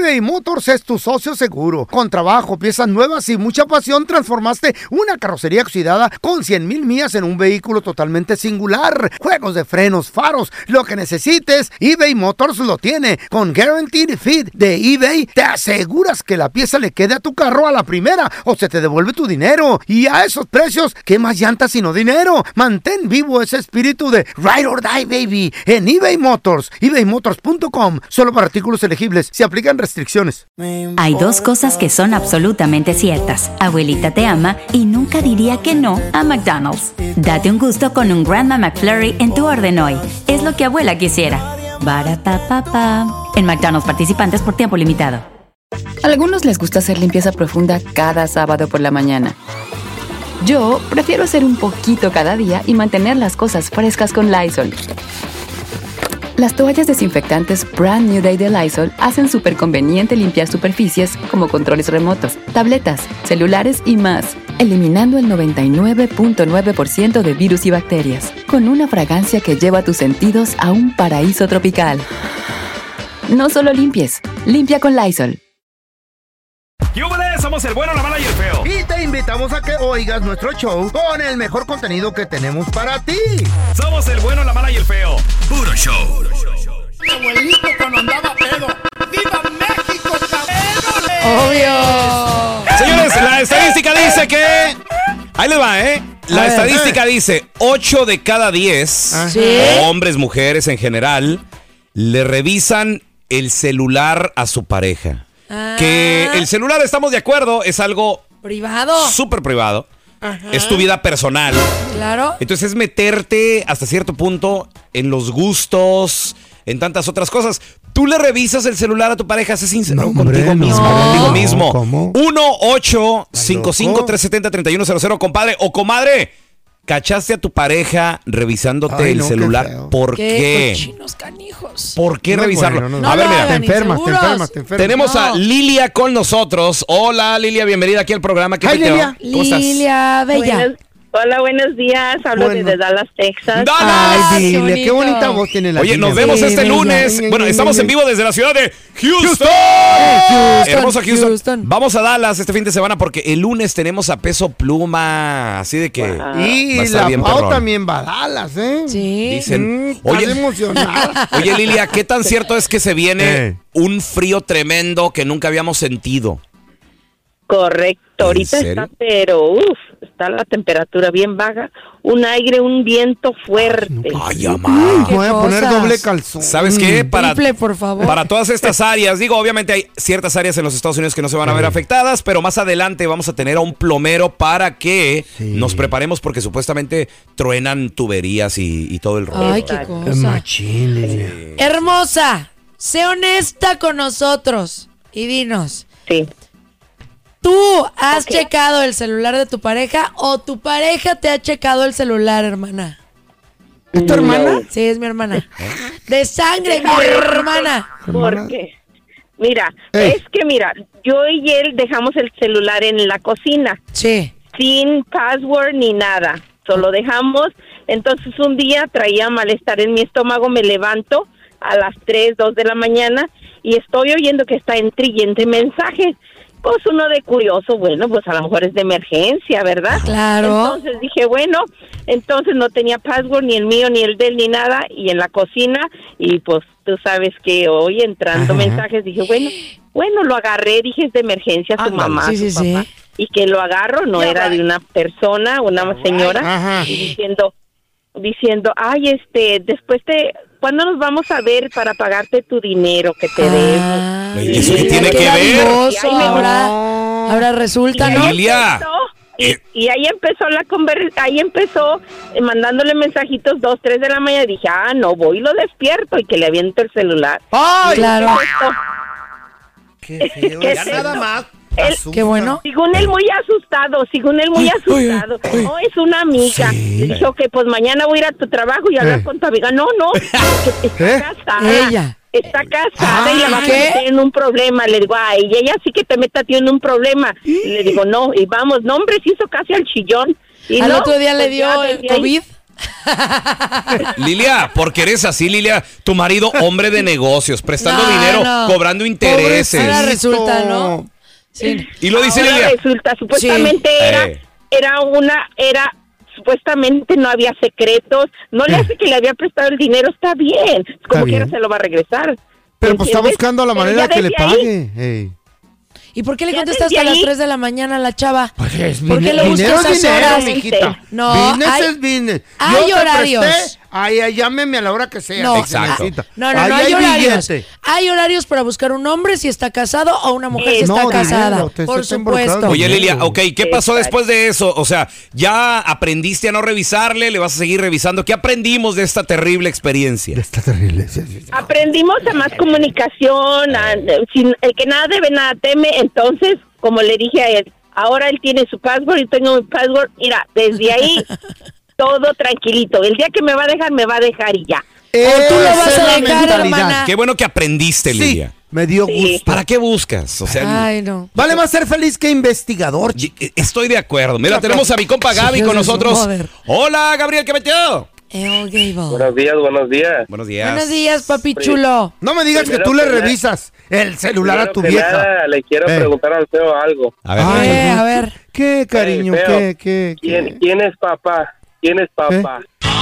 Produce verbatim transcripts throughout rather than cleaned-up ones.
eBay Motors es tu socio seguro. Con trabajo, piezas nuevas y mucha pasión, transformaste una carrocería oxidada con cien mil millas en un vehículo totalmente singular. Juegos de frenos, faros, lo que necesites, eBay Motors lo tiene. Con Guaranteed Fit de eBay, te aseguras que la pieza le quede a tu carro a la primera o se te devuelve tu dinero. Y a esos precios, ¿qué más llantas sino dinero? Mantén vivo ese espíritu de Ride or Die, baby, en eBay Motors. ebay motors punto com. Solo para artículos elegibles. Se aplican restricciones. Hay dos cosas que son absolutamente ciertas. Abuelita te ama y nunca diría que no a McDonald's. Date un gusto con un Grandma McFlurry en tu orden hoy. Es lo que abuela quisiera. Barapapapa. En McDonald's participantes por tiempo limitado. A algunos les gusta hacer limpieza profunda cada sábado por la mañana. Yo prefiero hacer un poquito cada día y mantener las cosas frescas con Lysol. Las toallas desinfectantes Brand New Day de Lysol hacen súper conveniente limpiar superficies como controles remotos, tabletas, celulares y más, eliminando el noventa y nueve punto nueve por ciento de virus y bacterias, con una fragancia que lleva tus sentidos a un paraíso tropical. No solo limpies, limpia con Lysol. ¡Yúbales! Somos el bueno, la mala y el feo. Y te invitamos a que oigas nuestro show con el mejor contenido que tenemos para ti. Somos el bueno, la mala y el feo. Puro show. Mi abuelito cuando andaba pedo. ¡Viva México, cabrón! ¡Obvio! Señores, la estadística dice que... Ahí les va, ¿eh? La ver, estadística dice ocho de cada diez ¿Sí? hombres, mujeres en general, le revisan el celular a su pareja. Ah. Que el celular, estamos de acuerdo, es algo Privado. súper privado. Ajá. Es tu vida personal. Claro. Entonces es meterte hasta cierto punto en los gustos, en tantas otras cosas. Tú le revisas el celular a tu pareja, sé sincero No, contigo hombre, mismo, no. contigo mismo. ¿Cómo? uno ocho cinco cinco tres siete cero tres uno cero cero, compadre o comadre. ¿Cachaste a tu pareja revisándote Ay, el no, qué celular? feo. ¿Por Qué qué? cochinos canijos. ¿Por qué No es revisarlo? bueno, no es bueno. A ver, No lo mira. Te hagan. enfermas, te inseguros. enfermas, te enfermas. Tenemos a No. Lilia con nosotros. Hola, Lilia, bienvenida aquí al programa. ¿Qué Hi, peteo? Lilia. ¿Cómo estás? Lilia, bella. Buenos- hola, buenos días. Hablo Bueno. desde Dallas, Texas. ¡Dallas! Ay, qué dile, bonito. qué bonita voz tiene la Oye, Lilia. nos vemos Sí, este bella. lunes. Bueno, estamos en vivo desde la ciudad de Houston. Houston, Hermosa Houston. Houston. Vamos a Dallas este fin de semana porque el lunes tenemos a Peso Pluma. Así de que Wow. va a Y estar la bien Pau perrón. también va a Dallas, ¿eh? Sí. Dicen, Mm, estás oye, emocionada. oye Lilia, ¿qué tan cierto es que se viene Eh. un frío tremendo que nunca habíamos sentido? Correcto. Ahorita serio? está, pero uff, está la temperatura bien baja. Un aire, un viento fuerte. Ay, amá. ¿Qué Voy a poner cosas? doble calzón. ¿Sabes qué? Para, Triple, por favor. para todas estas áreas, digo, obviamente hay ciertas áreas en los Estados Unidos que no se van a ver afectadas, pero más adelante vamos a tener a un plomero para que Sí. nos preparemos porque supuestamente truenan tuberías y, y todo el rollo. Ay, qué Exacto. Qué cosa. machín, Lilia. Hermosa, sé honesta con nosotros y dinos, Sí. ¿tú has Ok. checado el celular de tu pareja o tu pareja te ha checado el celular, hermana? ¿Es tu hermana? Sí, es mi hermana. De sangre, mi hermana. Hermana. ¿Por qué? Mira, Ey. es que mira, yo y él dejamos el celular en la cocina, Sí. sin password ni nada. Solo dejamos. Entonces un día traía malestar en mi estómago, me levanto a las tres, dos de la mañana y estoy oyendo que está entre y entre mensajes. Pues uno de curioso, bueno, pues a lo mejor es de emergencia, ¿verdad? Claro. Entonces dije, bueno, entonces no tenía password, ni el mío, ni el de él, ni nada, y en la cocina, y pues tú sabes que hoy entrando Ajá. mensajes, dije, bueno, bueno, lo agarré, dije, es de emergencia, su Ándale. mamá, Sí, su sí, papá, sí. y que lo agarro, no era de una persona, una señora, Ajá. y diciendo, diciendo, ay, este, después te, ¿cuándo nos vamos a ver para pagarte tu dinero que te debo? Ah, ¿Y eso qué mira, tiene qué que ver? dadivoso. Y ahí me- Ahora, No. ahora resulta, ¿no? Lilia. empezó, y, Eh. y ahí empezó la conver ahí empezó eh, mandándole mensajitos dos, tres de la mañana. Dije, ah, no, voy y lo despierto y que le aviento el celular. ¡Ay! Claro. Esto, ¡Qué feo! ¿Qué Ya es nada eso? más. Él- asusta. Qué bueno. según él muy asustado, según él muy asustado. No, es una amiga. Sí. Le dijo que pues mañana voy a ir a tu trabajo y hablar Eh. con tu amiga. No, no, que está ¿Eh? casada. Ella. Está casada y la vas a ¿qué? meter en un problema. Le digo, ay, y ella sí que te meta a ti en un problema. Y le digo, no, y vamos, no, hombre, se hizo casi al chillón. Y Al no, otro día le pues dio ya el desde ahí- COVID. Lilia, porque eres así, Lilia. Tu marido, hombre de negocios, prestando No, dinero, no. cobrando intereses. Ahora resulta, ¿no? Sí. Y lo dice Ahora Lilia. resulta, supuestamente Sí. era, Eh. era una, era, supuestamente no había secretos, no le hace que le había prestado el dinero, está bien, como bien. quiera se lo va a regresar. Pero pues está ¿Entiendes? buscando la Pero manera ya que le desde ahí- pague. Ey. ¿Y por qué le Ya contestas desde hasta las ahí- tres de la mañana a la chava? Pues es ¿Por qué dinero, le buscas dinero es esas dinero, horas? mijita. No, business hay- es business. hay Yo te horarios. presté, ay, ay, llámeme a la hora que sea. No, si Exacto. necesita. No, no, Ahí no hay, horarios. billete. Hay horarios para buscar un hombre si está casado o una mujer si Eh, está no, casada. dinero, usted por está involucrado supuesto. en Oye, dinero. Lilia, ok, ¿qué pasó Exacto. después de eso? O sea, ¿ya aprendiste a no revisarle? ¿Le vas a seguir revisando? ¿Qué aprendimos de esta terrible experiencia? Está terrible. sí, sí, sí. Aprendimos a más comunicación, a, sin, el que nada debe, nada teme. Entonces, como le dije a él, ahora él tiene su password y tengo mi password. Mira, desde ahí, todo tranquilito. El día que me va a dejar, me va a dejar y ya. O tú lo Esa vas es a la dejar, mentalidad. hermana. Qué bueno que aprendiste, Sí, Lilia. me dio Sí. gusto. ¿Para qué buscas? O sea, Ay, no. Vale más ser feliz que investigador. y- estoy de acuerdo. Mira, tenemos a mi compa Gaby Hijos con de su nosotros. mother. Hola, Gabriel, ¿qué metió? El Gable. Buenos días, buenos días. Buenos días. Buenos días, papi chulo. No me digas que Primero tú le que nada- revisas el celular a Primero tu que vieja. nada, le quiero Eh. preguntar al feo algo. A ver, Ay, Eh, a ver. ¿Qué, cariño? Eh, feo. ¿Qué, qué, ¿Quién, qué? ¿Quién es papá? ¿Quién es papá?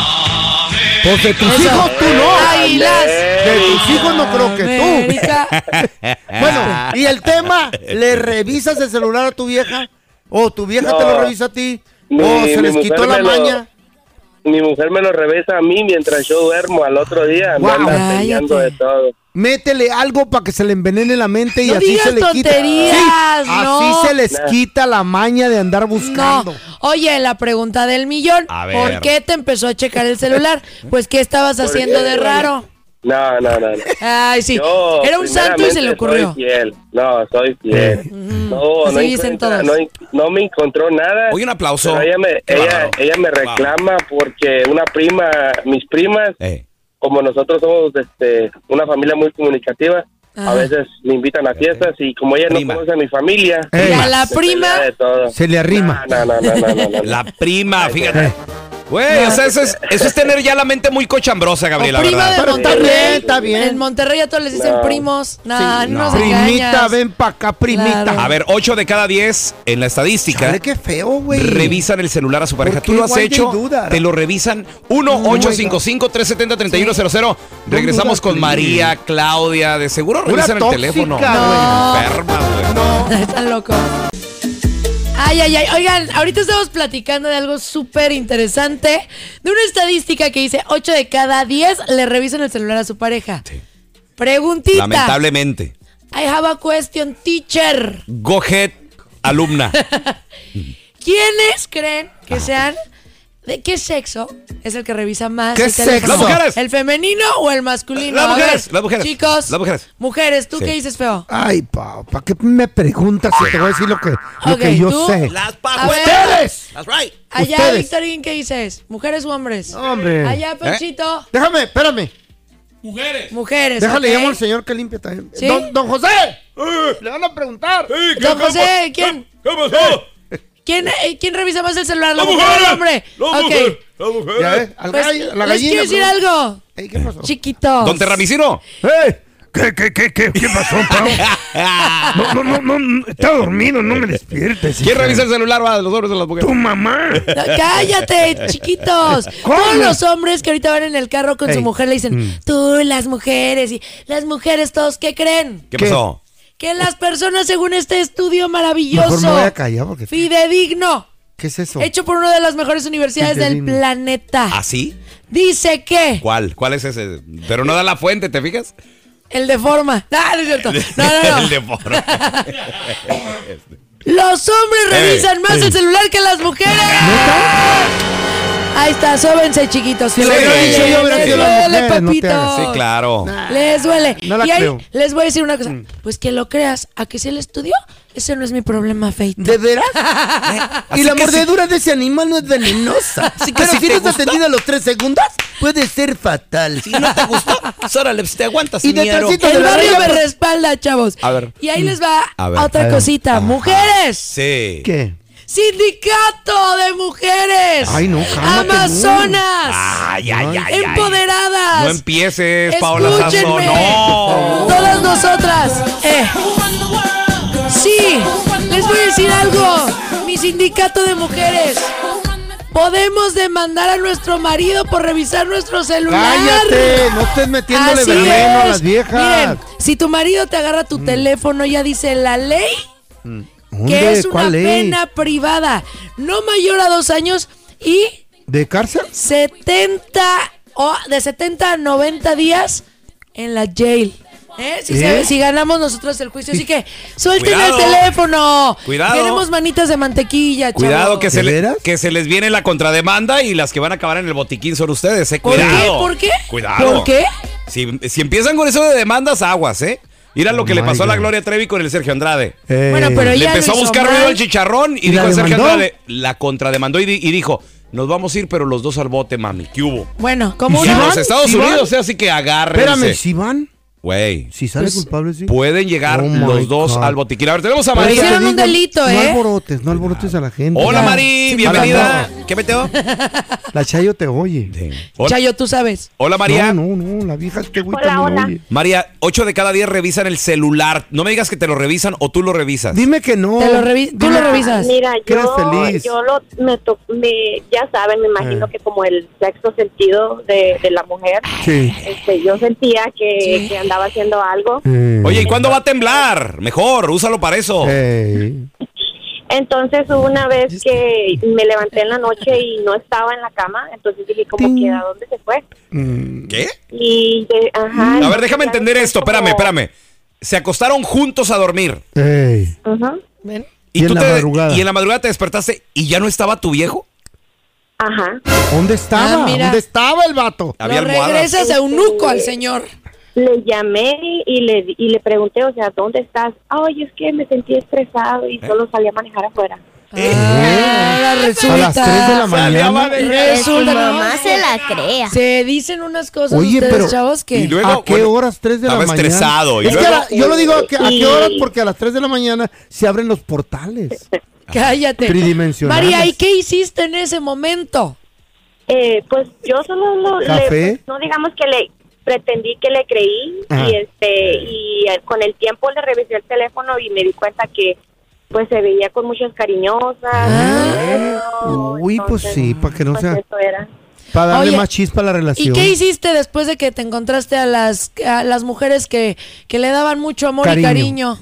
Pues de tus Eso. hijos tú no. Águilas. De tus hijos no creo que tú. América. Bueno, y el tema, ¿le revisas el celular a tu vieja? ¿O tu vieja No. te lo revisa a ti? Mi- ¿O se mi les mujer quitó la me lo- maña? Mi mujer me lo revisa a mí mientras yo duermo. Al otro día me Wow. anda Cállate. enseñando de todo. Métele algo para que se le envenene la mente y No así digas se le quita. tonterías, Sí, no. así se les Nah. quita la maña de andar buscando. No. Oye, la pregunta del millón. A ver. ¿Por qué te empezó a checar el celular? Pues, ¿qué estabas haciendo de raro? No, no, no. no. Ay, sí. Yo, Era un santo y se le primeramente, ocurrió. Soy fiel. No, soy fiel. No, Así no, dicen encuentra- todos. no, en- no me encontró nada. Oye, un aplauso. Pero ella me, Qué ella, bárbaro. ella me reclama porque una prima, mis primas, Eh, como nosotros somos este, una familia muy comunicativa, Ajá. a veces me invitan a fiestas y como ella Prima. no conoce a mi familia, Ey, Y a la se prima. pelea de todo. se le arrima. No, no, no, no, no, no, no. la prima, fíjate. Güey, o sea, eso es, eso es tener ya la mente muy cochambrosa, Gabriela, O prima ¿verdad? de Pero está Monterrey. bien, está bien. En Monterrey a todos les dicen No. primos. Nah, Sí, no, no. nos Primita, engañas. ven pa' acá, primita. Claro. A ver, ocho de cada diez en la estadística Chale, qué feo, güey. revisan el celular a su pareja. ¿Por ¿Tú qué? lo has Why they hecho? do that? Te lo revisan. uno ocho cinco cinco, tres siete cero, tres uno cero cero. Regresamos con María, Claudia. De seguro Una revisan el tóxica, teléfono. güey. Enfermas, güey. Están locos. Ay, ay, ay. Oigan, ahorita estamos platicando de algo súper interesante. De una estadística que dice ocho de cada diez le revisan el celular a su pareja. Sí. Preguntita. Lamentablemente. I have a question, teacher. Go ahead, alumna. ¿Quiénes creen que sean... ¿De qué sexo es el que revisa más ¿Qué el teléfono? sexo? Las mujeres. ¿El femenino o el masculino? Las A ver, mujeres, las mujeres, Chicos, las mujeres. Mujeres, ¿tú Sí. qué dices, feo? Ay, pa, ¿para qué me preguntas si te voy a decir lo que, lo Ok, que yo ¿tú? sé? Las A ver. ¡Ustedes! That's right. Allá, Ustedes. Victorín, ¿qué dices? ¿Mujeres o hombres? Hombre. Allá, Panchito, Déjame, espérame. mujeres. Déjale, ok. llamo al señor que limpia también. ¿Sí? Don, don José. Le van a preguntar. Don José, ¿quién? ¿Qué pasó? ¿Quién, eh, ¿Quién revisa más el celular? ¿La mujer o el hombre? Ok. Ya ves, al Pues, gallo, a la les gallina. quiero decir pero- algo. Ey, ¿qué pasó? Chiquitos. Don Terramicino. ¡Ey! ¿Qué, qué, qué, qué, qué pasó, Pau? No, no, no, no, estaba dormido, no me despiertes. ¿Quién hija. revisa el celular, va, los hombres o las mujeres? Tu mamá. No, cállate, chiquitos. ¿Cómo? Todos los hombres que ahorita van en el carro con su Ey. mujer le dicen, tú, las mujeres, y las mujeres todos, ¿qué creen? ¿Qué ¿Qué? pasó? Que las personas, según este estudio Mejor maravilloso, me voy a callar porque... fidedigno, ¿Qué es eso? hecho por una de las mejores universidades del Fidedigno. planeta, ¿Así? dice que ¿Cuál? ¿Cuál es ese? Pero no da la fuente, ¿te fijas? el de forma. No, no es cierto. No, no, no. El de forma. Los hombres revisan más el celular que las mujeres. Ahí está, sóbense, chiquitos. Si lo hubiera Sí. dicho yo, hubiera Les sido las duele, mujeres, no te papitos. hagas. Sí, claro. Les duele. No la y ahí creo. les voy a decir una cosa. Pues que lo creas, a que si él estudió, ese no es mi problema, Feito. ¿De veras? Así y la que mordedura de ese animal no es venenosa. Así que Pero si si te no es gustó. atendida a los tres segundos, puede ser fatal. Si no te gustó, pues órale, pues te aguantas, Y ñero. detrásito de El la barrio raya, me pues- respalda, chavos. A ver. Y ahí les va A ver. otra A ver. cosita. Ajá. Mujeres, Sí. ¿Qué? Sindicato de Mujeres. Ay, no, cálmate, Amazonas. Ay, ay, ay, Empoderadas. No empieces, Paola Sazo. Escúchenme. No. Todas nosotras. Eh. Sí, les voy a decir algo. Mi sindicato de mujeres. Podemos demandar a nuestro marido por revisar nuestro celular. Cállate, no estés metiéndole Así veneno a es. las viejas. Miren, si tu marido te agarra tu teléfono, ya dice la ley ¿Dónde? que es una ¿Cuál ley? pena privada, no mayor a dos años y ¿De cárcel? setenta o de setenta a noventa días en la jail. ¿Eh? Si, ¿Eh? se- si ganamos nosotros el juicio. Así que suelten Cuidado. el teléfono. Cuidado. Tenemos manitas de mantequilla, Cuidado chavos. que se, ¿De le- veras? que se les viene la contrademanda y las que van a acabar en el botiquín son ustedes, eh. ¿Por Cuidado. qué? ¿Por qué? Cuidado. ¿Por qué? Si, si empiezan con eso de demandas, aguas, ¿eh? Mira lo Oh que le my pasó a la God. Gloria Trevi con el Sergio Andrade. Eh, Bueno, pero Le ella empezó a lo hizo buscar mal. ruido al chicharrón y, ¿Y dijo la el Sergio demandó? Andrade, la contrademandó y, di- y dijo, nos vamos a ir, pero los dos al bote, mami. ¿Qué hubo? Bueno, como Y en una... los Estados ¿Sí van? Unidos, ¿eh? Así que agárrense. Espérame, ¿si van? Güey, Si sale Pues, culpable, sí. pueden llegar Oh los my dos God. al botiquín. A ver, tenemos a Pero María. que te Hicieron un delito, No ¿eh? alborotes, no alborotes a la gente. Hola, Ya. Mari, Sí, bienvenida. para ¿Qué metió? La Chayo te oye. Hola, Chayo, tú sabes. hola, María. No, no, no, la vieja este güey Hola, también hola. oye. María, ocho de cada diez revisan el celular. No me digas que te lo revisan o tú lo revisas. Dime que no. Te lo revi- tú lo revisas. Mira, Que eres yo, feliz. yo lo, me, to- me, ya saben, me imagino Eh. que como el sexto sentido de, de la mujer, Sí. este, yo sentía que, Sí. que andaba haciendo algo. Eh, Oye, ¿y cuándo va a temblar? Mejor, úsalo para eso. eh, Entonces hubo una vez que me levanté en la noche y no estaba en la cama, entonces dije como Ting. que ¿a dónde se fue? mm, ¿Qué? Y de, ajá. A ver, entonces déjame ya entender después esto. como- Espérame, espérame. Se acostaron juntos a dormir. ey. Ajá. Ven. Y en la te, madrugada. y en la madrugada te despertaste y ya no estaba tu viejo. Ajá. ¿Dónde estaba? Ah, mira. ¿Dónde estaba el vato? Había Lo almohadas. regresas a eunuco al señor. Le llamé y le, y le pregunté, o sea, ¿dónde estás? Ay, es que me sentí estresado y solo salí a manejar afuera. Ah, ahora resulta. A las tres de la mañana. Resulta, Su no, mamá se la crea. Se dicen unas cosas Oye, ustedes, pero- chavos, que... Y luego, ¿A qué bueno, horas? tres de la estaba mañana. estresado, y Es que luego- a la- yo lo digo a, que- a Y- qué horas porque a las tres de la mañana se abren los portales. Cállate. Tridimensionales. María, ¿y qué hiciste en ese momento? Eh, pues yo solo lo, le- ¿Café? pues, no digamos que le pretendí que le creí Ajá. y este y eh, con el tiempo le revisé el teléfono y me di cuenta que pues se veía con muchas cariñosas. Ah. Uy, pues sí, para que no pues sea- eso era. Para darle Oye, más chispa a la ¿Y relación. qué hiciste después de que te encontraste a las, a las mujeres que, que le daban mucho amor Cariño. y cariño?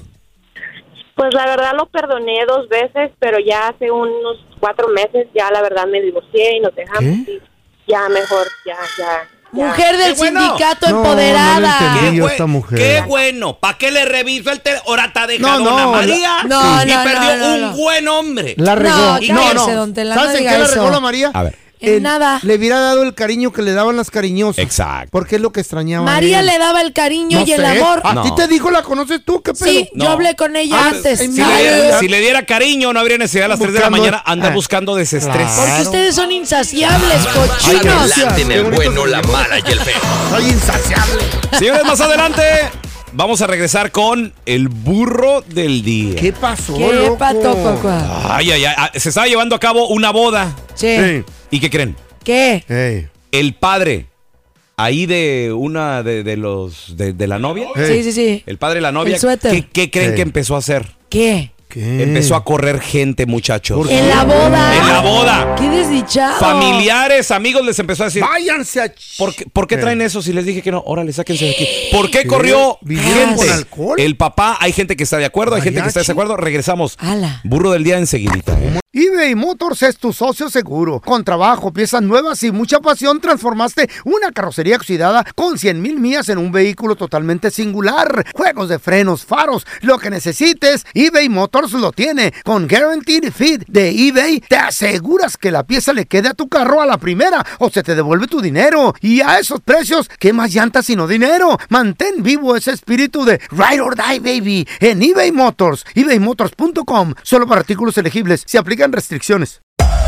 Pues la verdad lo perdoné dos veces, pero ya hace unos cuatro meses ya la verdad me divorcié y nos dejamos ¿Qué? y ya mejor, ya, ya. ya. Mujer del Qué bueno. sindicato No, empoderada. no lo entendí. yo bue- esta mujer. qué bueno. ¿Para qué le reviso el teléfono? Ahora está dejando No, no, una la- María No, y no, perdió no, no, un no. buen hombre. La regó. No, No, cállese, no. don Tela, no ¿Sabes en diga qué la eso. regó la María? A ver. En nada. Le hubiera dado el cariño que le daban las cariñosas. Exacto. Porque es lo que extrañaba. María él. le daba el cariño No y el sé. amor. ¿A No. ti te dijo, la conoces tú? ¿Qué pedo? Sí, No. yo hablé con ella Ah, antes. en Si Ay, le, ay, si le diera cariño, no habría necesidad a las tres de la Buscando- mañana andar Ah. buscando desestrés. Claro. Porque ustedes son insaciables, cochinos. gracias. En Qué el bonito bueno, se la oyó. mala y el feo. Soy insaciable. Señores, más adelante vamos a regresar con el burro del día. ¿Qué pasó, ¿Qué loco? pato, papá? Ay, ay, ay. ah, Se estaba llevando a cabo una boda. Sí. Ey, ¿Y qué creen? ¿Qué? ey, El padre ahí de una de, de los de, de la novia. ey. Sí, sí, sí. El padre de la novia. El suéter. ¿Qué, qué creen Sí. que empezó a hacer? ¿Qué? ¿Qué? Empezó a correr gente, muchachos. ¿Por En la boda. En la boda. Qué desdichado. Familiares, amigos les empezó a decir. Váyanse a... ch- ¿Por qué, por qué ¿Qué? traen eso si les dije que no? Órale, sáquense de aquí. ¿Por qué ¿Qué? corrió ¿Vivieron gente? con alcohol? El papá, hay gente que está de acuerdo, hay gente que está de Mariachi. desacuerdo. Regresamos. Ala. Burro del día enseguidita. ¿eh? eBay Motors es tu socio seguro. Con trabajo, piezas nuevas y mucha pasión, transformaste una carrocería oxidada con cien mil millas en un vehículo totalmente singular. Juegos de frenos, faros, lo que necesites, eBay Motors lo tiene. Con Guaranteed Fit de eBay, te aseguras que la pieza le quede a tu carro a la primera o se te devuelve tu dinero. Y a esos precios, ¿qué más llantas sino dinero? Mantén vivo ese espíritu de Ride or Die, baby, en eBay Motors. ebay motors punto com. Solo para artículos elegibles. Se aplican restricciones.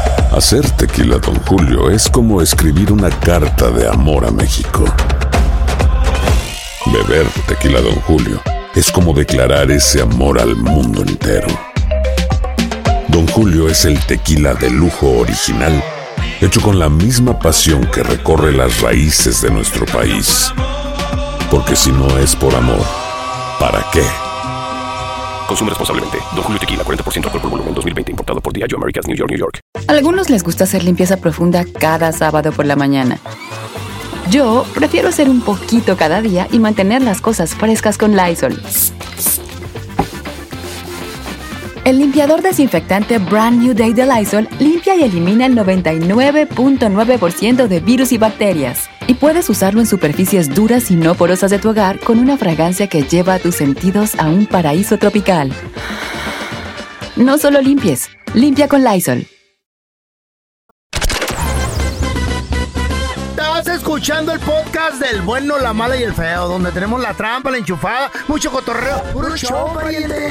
Hacer tequila Don Julio es como escribir una carta de amor a México. Beber tequila Don Julio es como declarar ese amor al mundo entero. Don Julio es el tequila de lujo original, hecho con la misma pasión que recorre las raíces de nuestro país. Porque si no es por amor, ¿para qué? Consume responsablemente. Don Julio Tequila, cuarenta por ciento alcohol por volumen, dos mil veinte, importado por Diageo Americas, New York, New York. A algunos les gusta hacer limpieza profunda cada sábado por la mañana. Yo prefiero hacer un poquito cada día y mantener las cosas frescas con Lysol. El limpiador desinfectante Brand New Day de Lysol limpia y elimina el noventa y nueve punto nueve por ciento de virus y bacterias. Y puedes usarlo en superficies duras y no porosas de tu hogar con una fragancia que lleva a tus sentidos a un paraíso tropical. No solo limpies, limpia con Lysol. Estás escuchando el podcast del bueno, la mala y el feo, donde tenemos la trampa, la enchufada, mucho cotorreo. ¡Puro show, pariente!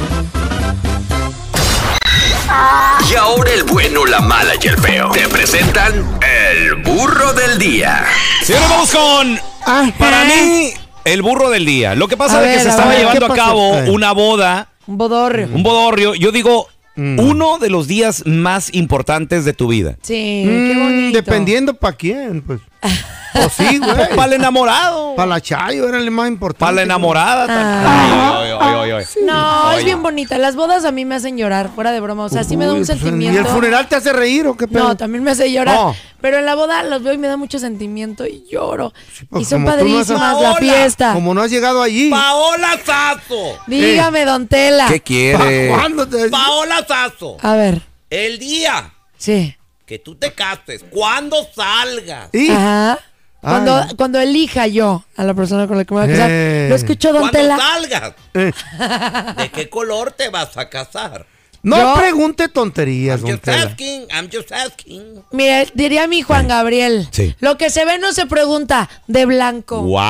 Y ahora el bueno, la mala y el feo te presentan el burro del día. Señores, vamos con, para mí, el burro del día. Lo que pasa A es que ver, se a estaba ver, llevando ¿qué a pasó? cabo Eh. una boda, Un bodorrio. un bodorrio. Yo digo, uno de los días más importantes de tu vida. Sí, Mm, qué bonito. Dependiendo para quién, pues. Pues sí, güey. Para el enamorado. Para la Chayo era el más importante. Para la enamorada. Ah. Ay, ay, ay, ay, ay. No, Oye. es bien bonita. Las bodas a mí me hacen llorar, fuera de broma. O sea, sí me da un Uy, pues, sentimiento. ¿Y el funeral te hace reír o qué pedo? No, también me hace llorar. No. Pero en la boda los veo y me da mucho sentimiento y lloro. Pues, y son como tú no has- padrísimas la Paola, fiesta. Como no has llegado allí. Paola Sazo. Dígame, don Tela. ¿Qué quiere? ¿Cuándo te- Paola Sazo. A ver, El día sí. que tú te cases, cuando salgas. ¿Y? Ajá. Cuando, Ay. cuando elija yo a la persona con la que me voy a casar. Eh. Lo escucho, don Cuando Tela. salgas, Eh. ¿de qué color te vas a casar? No Yo- pregunte tonterías, I'm don just Tela. asking, I'm just asking. Mire, diría mi Juan Gabriel. Sí. Lo que se ve no se pregunta. De blanco. Wow.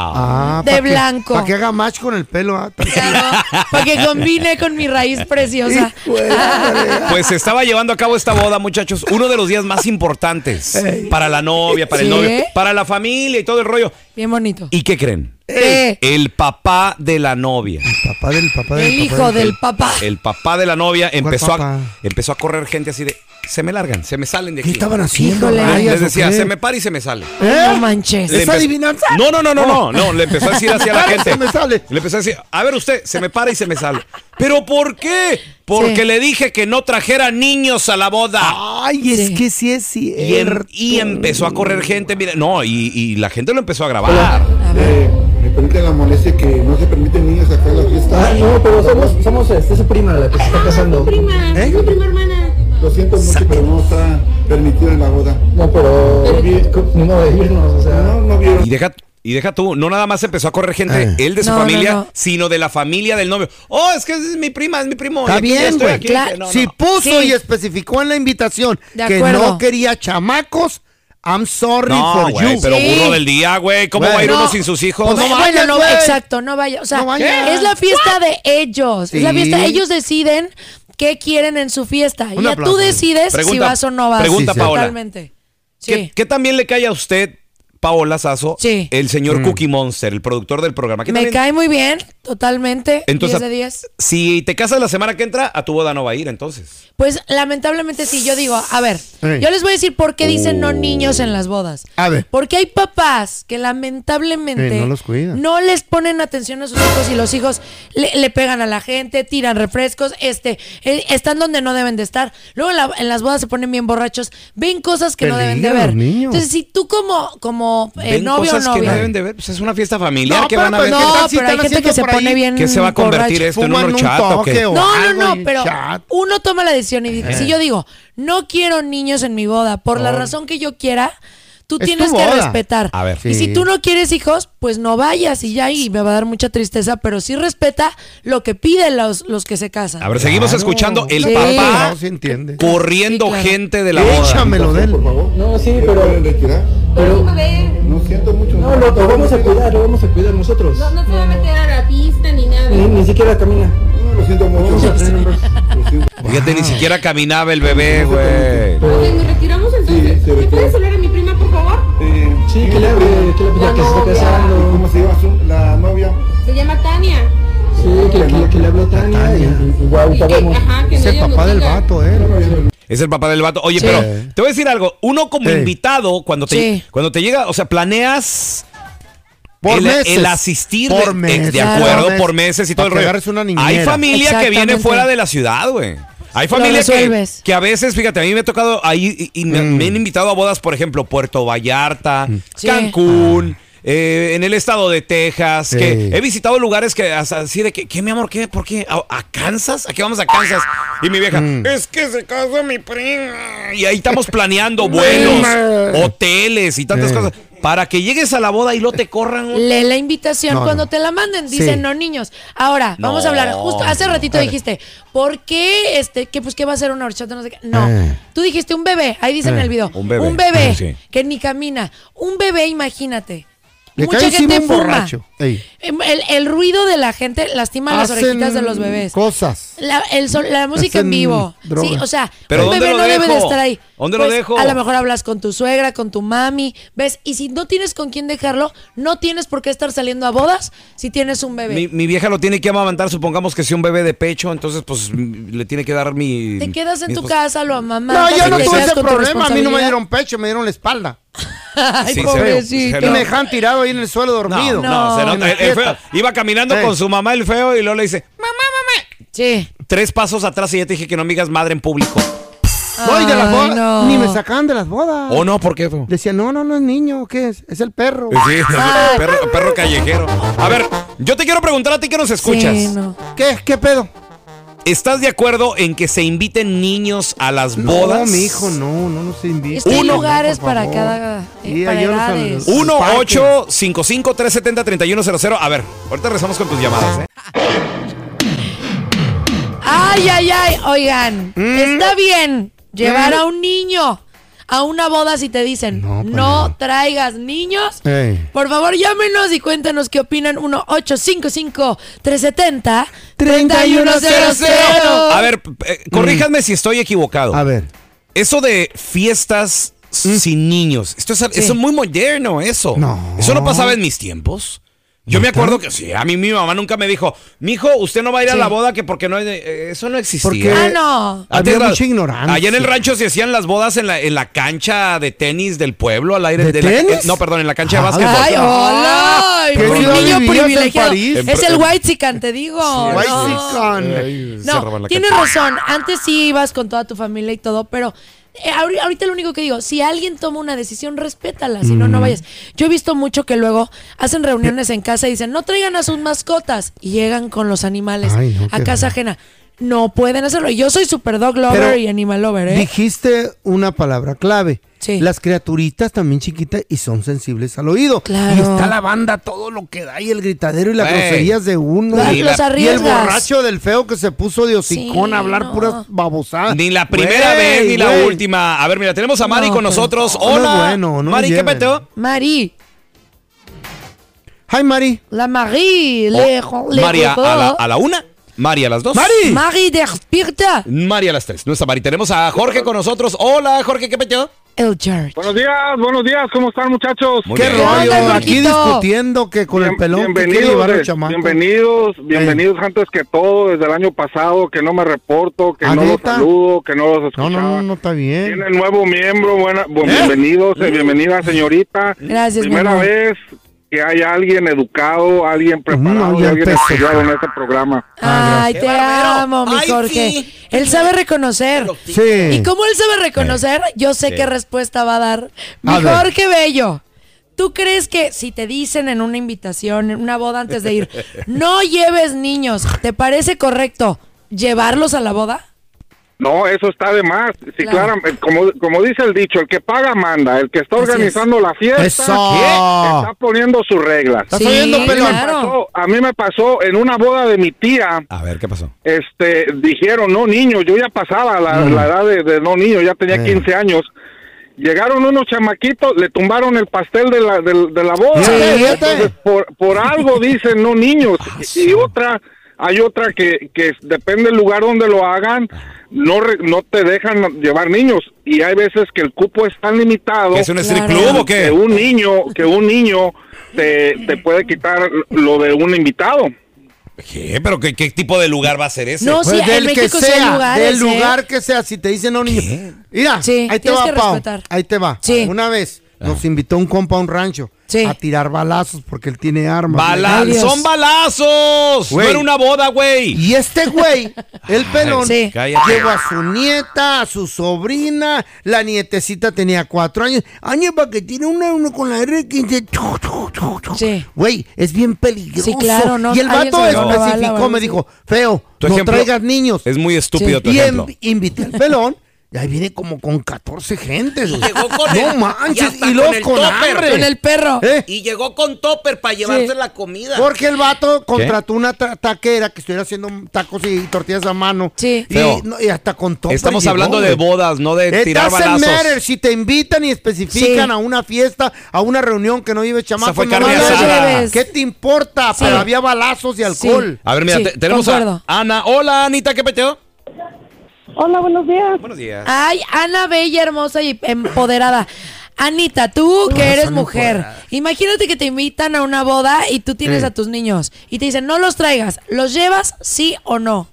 Ah, De pa' que- blanco. Para que haga match con el pelo. Ah, tan- Claro, para que combine con mi raíz preciosa. Pues se estaba llevando a cabo esta boda, muchachos, uno de los días más importantes Ey. para la novia, para el ¿Sí? novio, para la familia y todo el rollo. Bien bonito. ¿Y qué creen? ¿Qué? El papá de la novia. Papá del papá del El papá hijo del papá. El papá de la novia empezó papá? a, empezó a correr gente así de, se me largan, se me salen de ¿Qué aquí. estaban haciendo? Híjole. rayas, Les decía, o qué? se me para y se me sale. ¿Eh? No manches. Le ¿Es empe- adivinanza? No, no, no, no, no, no, le empezó a decir así a la Para y gente. se me sale. Le empezó a decir, a ver usted, se me para y se me sale. ¿Pero por qué? Porque Sí. le dije que no trajera niños a la boda. Ay, es Sí. que sí es Y, em- cierto. y empezó a correr gente, mira, no, y, y la gente lo empezó a grabar. A ver. Eh, me permite la molestia que no se permiten niños acá en la fiesta. Ah, no, pero somos, somos este, su prima la que se está casando. prima, ¿Eh? es mi prima hermana. Lo siento mucho, pero no está permitido en la boda. No, pero ni modo de irnos, o sea. No, no vieron. Y deja, y deja tú, no nada más empezó a correr gente, Eh. él de su No, familia, no, no. sino de la familia del novio. Oh, es que es mi prima, es mi primo. y Está aquí ya bien, estoy güey. aquí. Claro. No, Si no. puso Sí. y especificó en la invitación De que acuerdo. no quería chamacos, I'm sorry No, for güey, you. pero Sí. burro del día, güey. ¿Cómo Güey. va a ir No. uno sin sus hijos? Pues no Bueno, vayas, no, güey. exacto, no vaya. O sea, No vayas. es la fiesta de ellos. Es la Sí. fiesta. Ellos deciden qué quieren en su fiesta. Y Un ya aplauso. tú decides si Pregunta- vas o no vas. pregunta, Sí, sí. Paola. Totalmente. ¿Qué, Sí. qué también le cae a usted, Paola Sazo, Sí. el señor Mm. Cookie Monster, el productor del programa? ¿Qué Me también- cae muy bien, totalmente. Entonces, diez de diez. Si te casas la semana que entra, a tu boda no va a ir, entonces. Pues lamentablemente sí, yo digo, a ver, Sí. yo les voy a decir por qué dicen no Oh. niños en las bodas. A ver. Porque hay papás que lamentablemente Sí, no los cuidan. no les ponen atención a sus hijos y los hijos le, le pegan a la gente, tiran refrescos, este, eh, están donde no deben de estar. Luego en, la- en las bodas se ponen bien borrachos, ven cosas que no deben de Peligran ver. los niños. Entonces, si tú como, como eh, Ven novio o cosas que no novia. deben de ver. Pues es una fiesta familiar No, que pero van a pues ver. ¿qué No, tal si pero hay están gente que se haciendo por pone ahí? bien ¿Qué se va a convertir borracho. esto en Fuman un un horchata o toque qué? o- No, no, algo no, y pero chat. uno toma la decisión y dice, si yo digo, no quiero niños en mi boda, por la No. razón que yo quiera, tú Es tienes tu que boda. respetar. A ver. Y Sí. si tú no quieres hijos, pues no vayas y ya, y me va a dar mucha tristeza, pero sí respeta lo que piden los, los que se casan. A ver, seguimos Claro. escuchando el Sí. papá No, se entiende. corriendo Sí, claro. gente de la boda. Échamelo de él. Por favor. No, sí, ¿Se pero. pueden retirar? pero No siento mucho. no, lo, lo vamos a cuidar, lo vamos a cuidar nosotros. No, no se va a meter a la pista ni nada. Ni, ni siquiera camina. No, lo siento mucho. Vamos a traer un- Lo siento. Fíjate, ni siquiera caminaba el bebé, güey. Ok, nos retiramos entonces. Sí, se ¿Me retira. puedes hablar a mi prima, por favor? Eh, Sí, que le hable, que le La ya que se está novia. ¿y casando. ¿Cómo se llama su- la novia? Se llama Tania. Sí, que, que, que le habló Tania y igual sabemos. Es el papá del vato, ¿eh? Es el papá del vato. Oye, Sí. pero te voy a decir algo. Uno como Sí. invitado, cuando te, Sí. cuando te llega, o sea, planeas Por el, meses. el asistir Por de, meses. de acuerdo, Claro. por meses y todo Para el que rollo. agarres una niñera. Hay familia que viene Exactamente. fuera de la ciudad, güey. Hay Lo familia que, resuelves. que a veces, fíjate, a mí me ha tocado ahí y, y me, Mm. me han invitado a bodas, por ejemplo, Puerto Vallarta, Sí. Cancún. eh, en el estado de Texas, Sí. que he visitado lugares que hasta así de que, ¿qué, mi amor? ¿Qué? ¿Por qué? ¿A, a Kansas? ¿A qué vamos a Kansas? Y mi vieja, Mm. es que se casa mi prima. Y ahí estamos planeando vuelos, hoteles y tantas Sí. cosas. Para que llegues a la boda y no te corran. un- Lee la invitación No, cuando no. te la manden, dicen Sí. no niños. Ahora, vamos No. a hablar. Justo hace ratito dijiste, ¿por qué este, que pues qué va a ser una horchata? No sé qué. No. Eh. Tú dijiste un bebé, ahí dice en Eh. el video. Un bebé. Un bebé Ah, sí. que ni camina. Un bebé, imagínate. Le Mucha cae encima gente un fuma. borracho. Ey. Em, El, el ruido de la gente lastima las Hacen orejitas de los bebés. Cosas. La, el sol- la música en Hacen vivo. droga. Sí, o sea, ¿Pero un dónde bebé lo no debe de dejo? estar ahí. ¿Dónde lo Pues, dejo? A lo mejor hablas con tu suegra, con tu mami, ¿ves? Y si no tienes con quién dejarlo, no tienes por qué estar saliendo a bodas si tienes un bebé. Mi, mi vieja lo tiene que amamantar, supongamos que sea un bebé de pecho, entonces pues m- le tiene que dar mi... Te quedas en mi tu esposa. casa, lo mamá. No, yo no tuve ese problema. A mí no me dieron pecho, me dieron la espalda. Ay, Sí, se pobrecito. ve. Y me dejan tirado ahí en el suelo dormido. No, no, se nota. En El- el fiesta. feo iba caminando Ey. con su mamá el feo y luego le dice, Sí. tres pasos atrás y ya te dije que no me digas madre en público. No, y de las Ay, bodas, no. ni me sacaban de las bodas. ¿O no? ¿Por qué, feo? Decían, no, no, no es niño, ¿qué es? Es el perro. Sí, perro, perro callejero. A ver, yo te quiero preguntar a ti que nos escuchas. Sí, no. ¿Qué? ¿Qué pedo? ¿Estás de acuerdo en que se inviten niños a las No, bodas? mi hijo, no, no nos invita. Es que hay Uno. lugares por para favor. cada eh, Sí, para hay unos edades. al- uno parque. ocho cinco cinco tres siete cero tres uno cero cero. A ver, ahorita rezamos con tus llamadas, ¿eh? Ay, ay, ay. Oigan, ¿Mm? está bien llevar a un niño a una boda si te dicen no, No, pues traigas niños. Ey. Por favor, llámenos y cuéntenos qué opinan. uno ocho cinco cinco tres siete cero tres uno cero cero. A ver, eh, corríjanme si estoy equivocado. A ver. Eso de fiestas sin niños, esto es, eso es muy moderno, eso. No. Eso no pasaba en mis tiempos. Yo me acuerdo que sí, a mí mi mamá nunca me dijo, mijo, usted no va a ir a Sí. la boda que porque no hay, eh, eso no existía. Porque Ah, no. Antes había la- mucha ignorancia. Allá en el rancho se hacían las bodas en la, en la cancha de tenis del pueblo, al aire ¿De la- tenis? eh, no, perdón, en la cancha de Ay, básquetbol. Ay, hola. ¿Qué Un ciudad niño vivías en privilegiado. París? Es el white chican, te digo. No. Whitezican. Ay, se roban No, la tienes cancha. razón. Antes sí ibas con toda tu familia y todo, pero eh, ahori- ahorita lo único que digo, si alguien toma una decisión, respétala, si no, no vayas. Yo he visto mucho que luego hacen reuniones en casa y dicen, no traigan a sus mascotas, y llegan con los animales Ay, no, a qué casa raro. ajena. No pueden hacerlo. Yo soy super dog lover Pero y animal lover, ¿eh? Dijiste una palabra clave. Sí. Las criaturitas también chiquitas y son sensibles al oído. Claro. Y está la banda, todo lo que da y el gritadero y las Ey. groserías de uno. Los- y, los la- y el arriesgas. borracho del feo que se puso de hocicón Sí, a hablar no. puras babosadas. Ni la primera Güey, vez ni la güey. última. A ver, mira, tenemos a Mari No, con pero- nosotros. no, no Hola. es bueno, no Mari, lo ¿qué lleven. peteo? Mari, Hi, Mari. la Marie, le, le María robó. a la, a la una, Mari a las dos. ¡Mari! Marie despierta. Mari a las tres. No está Mari. Tenemos a Jorge con nosotros. Hola, Jorge, ¿qué peteo? El George. Buenos días, buenos días, ¿cómo están, muchachos? Muy ¿Qué bien. rollo? onda, Aquí Jorgito? discutiendo que con el Bien- pelón que quiere bienvenidos, llevar el de- chamaco. bienvenidos, bienvenidos antes que todo, desde el año pasado, que no me reporto, que ¿Ah, no los neta? saludo, que no los No, escuchaba. no, no, no está bien. Tiene nuevo miembro, buena, bu- bienvenidos, eh, bienvenida señorita. Gracias, Primera mi amor. vez que hay alguien educado, alguien preparado, Mm, y ya alguien empezó. estudiado en este programa. Ay, te barbero. amo, mi Ay, Jorge. sí. Él sabe reconocer. Sí. Y como él sabe reconocer, yo sé Sí. qué respuesta va a dar. Mi A ver. Jorge Bello. ¿Tú crees que si te dicen en una invitación, en una boda antes de ir, no lleves niños, ¿te parece correcto llevarlos a la boda? No, eso está de más. Sí, Claro. claro, eh, como, como dice el dicho, el que paga manda, el que está Así organizando la fiesta Eso. está poniendo sus reglas. ¿Estás Sí, oyendo, pelón? claro. Pasó- a mí me pasó en una boda de mi tía. A ver, ¿qué pasó? Este, dijeron, no niños, yo ya pasaba la, Mm. la edad de, de no niños, ya tenía Eh. quince años. Llegaron unos chamaquitos, le tumbaron el pastel de la, de, de la boda. Sí, fíjate. Entonces, por, por algo dicen no niños. Y, y otra, hay otra que, que depende del lugar donde lo hagan, no, re- no te dejan llevar niños. Y hay veces que el cupo es tan limitado. ¿Que es un strip Claro. club o Que qué? un niño, que un niño te, te puede quitar lo de un invitado. ¿Qué? ¿Pero qué, qué tipo de lugar va a ser ese? No, Pues sí, en del que México sí hay sea, lugares, del ¿eh? lugar que sea, si te dicen no, niño. Mira, Sí, ahí te tienes va, que Pau. respetar. Ahí te va. Sí. Una vez nos invitó un compa a un rancho Sí. a tirar balazos porque él tiene armas. Bala- Ay, Dios. ¡Son balazos! Güey. No era una boda, güey. Y este güey, el pelón, Sí. Cállate. llevó a su nieta, a su sobrina. La nietecita tenía cuatro años. Año para que tiene una, uno con la R quince. Sí. Güey, es bien peligroso. Sí, claro, no, Y el alguien vato se le va una bala o especificó, algo me así. dijo, feo, Tu no ejemplo traigas niños. Es muy estúpido Sí. tu Y ejemplo. en- invité al pelón. Y ahí viene como con catorce gentes. güey. Llegó con no el- manches, y hasta y luego con el con topper. hambre. Con el perro. ¿Eh? Y llegó con topper para llevarse la comida. Porque el vato contrató una ta- taquera que estuviera haciendo tacos y tortillas a mano. Sí. Y, Feo. no, y hasta con topper Estamos llegó, hablando de güey. bodas, no de It tirar doesn't balazos. matter. Si te invitan y especifican Sí. a una fiesta, a una reunión que no lleve chamacos, fue no carne vayas. asada. ¿Qué te importa? Sí. Pero había balazos y Sí. alcohol. A ver, mira, Sí, te- tenemos concuerdo. a Ana. Hola, Anita, ¿qué peteo? Hola, buenos días. Buenos días. Ay, Ana, bella, hermosa y empoderada. Anita, tú que eres son mujer, empoderadas. imagínate que te invitan a una boda y tú tienes Sí. a tus niños y te dicen, no los traigas, ¿los llevas sí o no?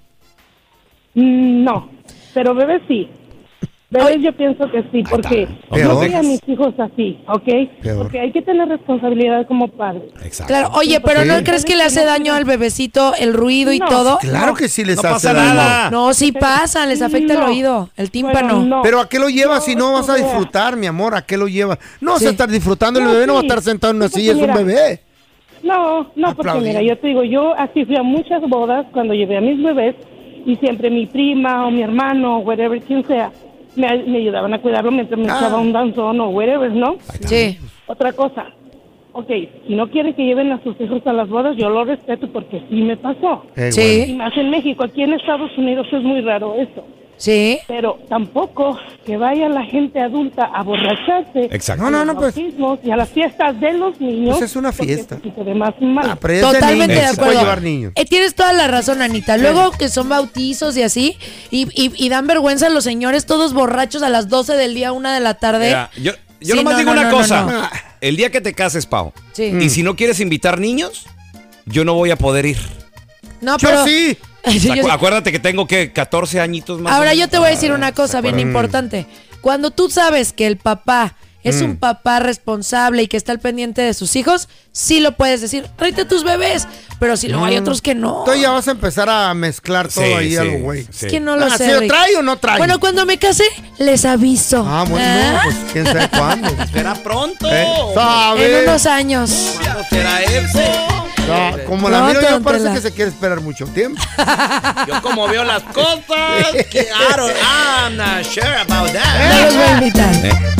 Mm, No, pero bebés sí. Bebés yo pienso que sí, porque Peor. yo voy a mis hijos así, ¿ok? Peor. Porque hay que tener responsabilidad como padre. Exacto. Claro, oye, pero Sí. ¿no crees que le hace daño al bebecito el ruido y No, todo? Claro que sí les No hace pasa daño. nada. No, sí pasa, les afecta el No. oído, el tímpano. Bueno, no. Pero ¿a qué lo llevas Yo si no vas a estuve- disfrutar, mi amor? ¿A qué lo llevas? No vas Sí. a estar disfrutando, el No, bebé no va a sí. estar sentado en una Sí, porque silla, es un mira, bebé. No, no, porque Aplaudir. mira, yo te digo, yo así fui a muchas bodas cuando llevé a mis bebés y siempre mi prima o mi hermano o whatever, quien sea, me, me ayudaban a cuidarlo mientras me Ah. echaba un danzón o whatever, ¿no? Sí. Otra cosa, ok, si no quieren que lleven a sus hijos a las bodas, yo lo respeto porque sí me pasó. Eh, Sí. Y más en México, aquí en Estados Unidos es muy raro eso. Sí. Pero tampoco que vaya la gente adulta a borracharse. Exacto. No, no, a no, los pues. bautismos y a las fiestas de los niños. Pues es una porque fiesta. se siente de más mal. Ah, pero es de Totalmente niños, de se puede acuerdo. llevar niños. Eh, tienes toda la razón, Anita. Luego que son bautizos y así, y, y, y dan vergüenza los señores todos borrachos a las doce del día, una de la tarde. Mira, yo yo Sí, nomás no, digo no, una no, cosa. no, no. El día que te cases, Pau, Sí. y si no quieres invitar niños, yo no voy a poder ir. No, Yo pero... sí. Sí, yo Acu- sí. Acuérdate que tengo que catorce añitos más. Ahora o yo menos. te voy a decir una cosa bien acuerdan? importante. Cuando tú sabes que el papá es Mm. un papá responsable y que está al pendiente de sus hijos, sí lo puedes decir, tráete a tus bebés. Pero si luego hay otros que no. Entonces ya vas a empezar a mezclar todo Sí, ahí sí, algo, güey. sí. Es que no lo Ah, sé. ¿sí lo Rick. trae o no trae? Bueno, cuando me case, les aviso. Ah, bueno, ¿Ah? no, pues quién sabe cuándo. Será pronto. ¿Eh? En ¿Sabe? unos años. ¿Cuándo será eso? No, como la No, miro yo tóntela. parece que se quiere esperar mucho tiempo. Yo como veo las cosas, que I don't- I'm not sure about No that. los voy a invitar.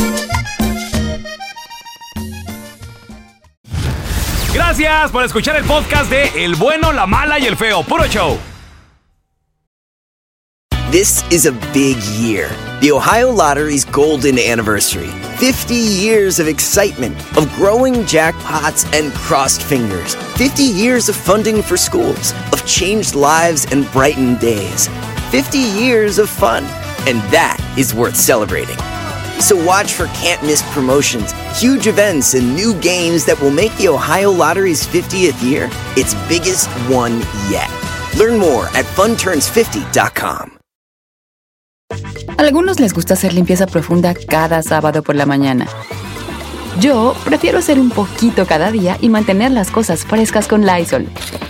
Gracias por escuchar el podcast de El Bueno, la Mala y el Feo. Puro show. This is a big year. The Ohio Lottery's golden anniversary. fifty years of excitement, of growing jackpots and crossed fingers. fifty years of funding for schools, of changed lives and brightened days. fifty years of fun. And that is worth celebrating. So watch for can't-miss promotions, huge events, and new games that will make the Ohio Lottery's fiftieth year its biggest one yet. Learn more at fun turns fifty dot com. Algunos les gusta hacer limpieza profunda cada sábado por la mañana. Yo prefiero hacer un poquito cada día y mantener las cosas frescas con Lysol.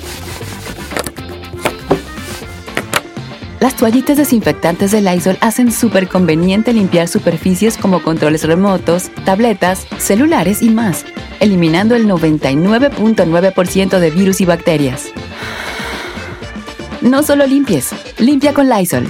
Las toallitas desinfectantes de Lysol hacen súper conveniente limpiar superficies como controles remotos, tabletas, celulares y más, eliminando el noventa y nueve punto nueve por ciento de virus y bacterias. No solo limpies, limpia con Lysol.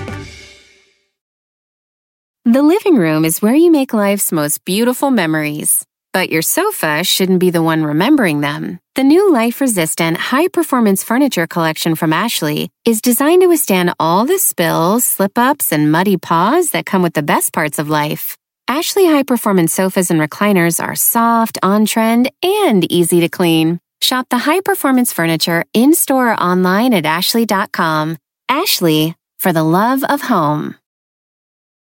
The living room is where you make life's most beautiful memories. But your sofa shouldn't be the one remembering them. The new life-resistant, high-performance furniture collection from Ashley is designed to withstand all the spills, slip-ups, and muddy paws that come with the best parts of life. Ashley high-performance sofas and recliners are soft, on-trend, and easy to clean. Shop the high-performance furniture in-store or online at ashley dot com. Ashley, for the love of home.